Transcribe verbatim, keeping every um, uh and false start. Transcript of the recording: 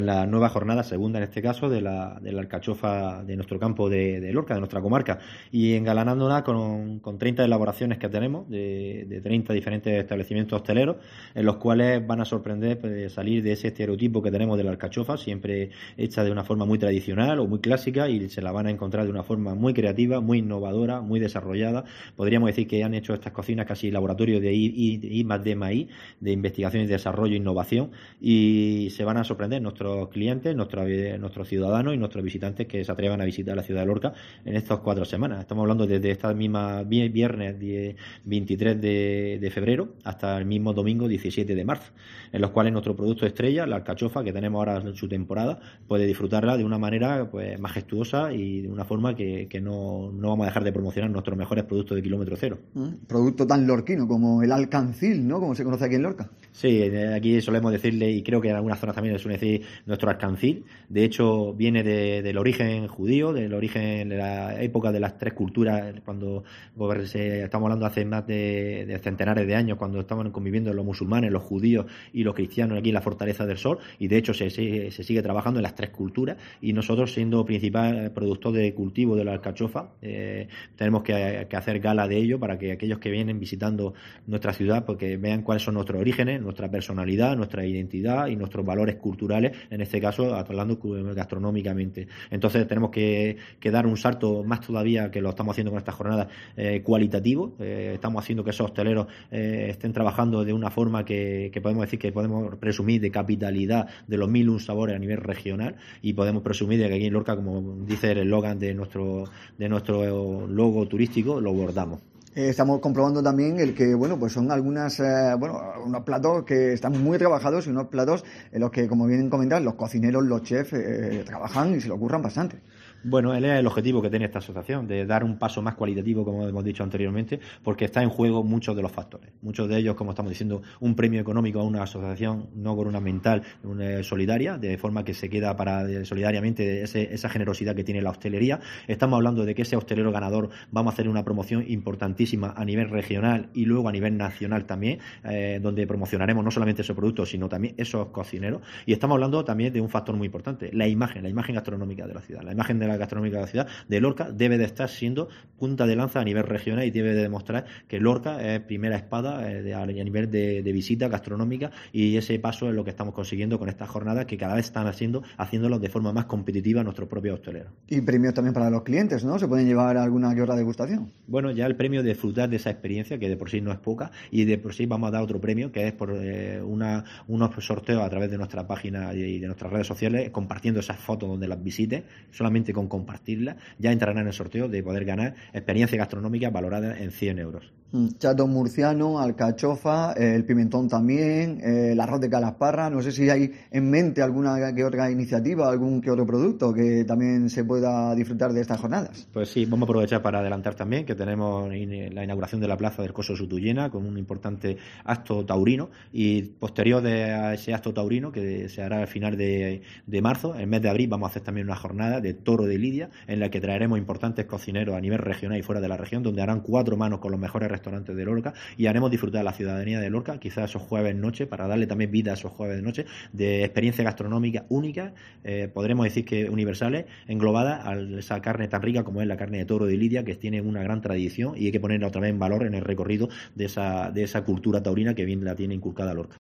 La nueva jornada, segunda en este caso, de la, de la alcachofa de nuestro campo de, de Lorca, de nuestra comarca, y engalanándola con, con treinta elaboraciones que tenemos, de, de treinta diferentes establecimientos hosteleros, en los cuales van a sorprender pues, salir de ese estereotipo que tenemos de la alcachofa, siempre hecha de una forma muy tradicional o muy clásica, y se la van a encontrar de una forma muy creativa, muy innovadora, muy desarrollada. Podríamos decir que han hecho estas cocinas casi laboratorio de I, I, I más D más I, de investigación y desarrollo e innovación, y se van a sorprender nuestros clientes, nuestros, nuestros ciudadanos y nuestros visitantes que se atrevan a visitar la ciudad de Lorca en estas cuatro semanas. Estamos hablando desde esta misma viernes veintitrés de, de febrero hasta el mismo domingo diecisiete de marzo, en los cuales nuestro producto estrella, la alcachofa, que tenemos ahora en su temporada, puede disfrutarla de una manera pues majestuosa y de una forma que, que no, no vamos a dejar de promocionar nuestros mejores productos de kilómetro cero. ¿Mm? Producto tan lorquino como el alcancil, ¿no? Como se conoce aquí en Lorca. Sí, aquí solemos decirle, y creo que en algunas zonas también le suele decir nuestro alcancil. De hecho, viene de, del origen judío, del origen de la época de las tres culturas, cuando pues, estamos hablando hace más de, de centenares de años, cuando estaban conviviendo los musulmanes, los judíos y los cristianos aquí en la Fortaleza del Sol, y de hecho se, se, se sigue trabajando en las tres culturas, y nosotros, siendo principal productor de cultivo de la alcachofa, eh, tenemos que, que hacer gala de ello para que aquellos que vienen visitando nuestra ciudad, porque vean cuáles son nuestros orígenes, nuestra personalidad, nuestra identidad y nuestros valores culturales, en este caso hablando gastronómicamente. Entonces tenemos que, que dar un salto más todavía, que lo estamos haciendo con esta jornada, eh, cualitativo. Eh, estamos haciendo que esos hosteleros eh, estén trabajando de una forma que, que podemos decir que podemos presumir de capitalidad de los mil un sabores a nivel regional, y podemos presumir de que aquí en Lorca, como dice el eslogan de nuestro, de nuestro logo turístico, lo bordamos. Eh, estamos comprobando también el que, bueno, pues son algunas, eh, bueno, unos platos que están muy trabajados, y unos platos en los que, como bien comentas, los cocineros, los chefs eh, trabajan y se lo curran bastante. Bueno, él es el objetivo que tiene esta asociación, de dar un paso más cualitativo, como hemos dicho anteriormente, porque está en juego muchos de los factores. Muchos de ellos, como estamos diciendo, un premio económico a una asociación no gubernamental una solidaria, de forma que se queda para solidariamente ese, esa generosidad que tiene la hostelería. Estamos hablando de que ese hostelero ganador vamos a hacer una promoción importantísima a nivel regional y luego a nivel nacional también, eh, donde promocionaremos no solamente esos productos, sino también esos cocineros. Y estamos hablando también de un factor muy importante, la imagen, la imagen gastronómica de la ciudad, la imagen de la gastronómica de la ciudad de Lorca debe de estar siendo punta de lanza a nivel regional, y debe de demostrar que Lorca es primera espada eh, de, a nivel de, de visita gastronómica, y ese paso es lo que estamos consiguiendo con estas jornadas, que cada vez están haciendo haciéndolo de forma más competitiva a nuestros propios hosteleros. Y premios también para los clientes, ¿no? ¿Se pueden llevar alguna que otra degustación? Bueno, ya el premio de disfrutar de esa experiencia, que de por sí no es poca, y de por sí vamos a dar otro premio, que es por eh, una, unos sorteos a través de nuestra página y de nuestras redes sociales, compartiendo esas fotos donde las visites, solamente con compartirlas, ya entrarán en el sorteo de poder ganar experiencia gastronómica valorada en cien euros. Chato murciano, alcachofa, eh, el pimentón también, eh, el arroz de calasparra. No sé si hay en mente alguna que otra iniciativa, algún que otro producto que también se pueda disfrutar de estas jornadas. Pues sí, vamos a aprovechar para adelantar también que tenemos la inauguración de la plaza del Coso Sutuyena, con un importante acto taurino, y posterior a ese acto taurino, que se hará al final de, de marzo, en mes de abril, vamos a hacer también una jornada de toro de lidia, en la que traeremos importantes cocineros a nivel regional y fuera de la región, donde harán cuatro manos con los mejores restaurantes de Lorca, y haremos disfrutar a la ciudadanía de Lorca, quizás esos jueves noche, para darle también vida a esos jueves de noche, de experiencia gastronómica única, eh, podremos decir que universales, englobadas a esa carne tan rica como es la carne de toro de lidia, que tiene una gran tradición, y hay que ponerla otra vez en valor en el recorrido de esa, de esa cultura taurina que bien la tiene inculcada Lorca.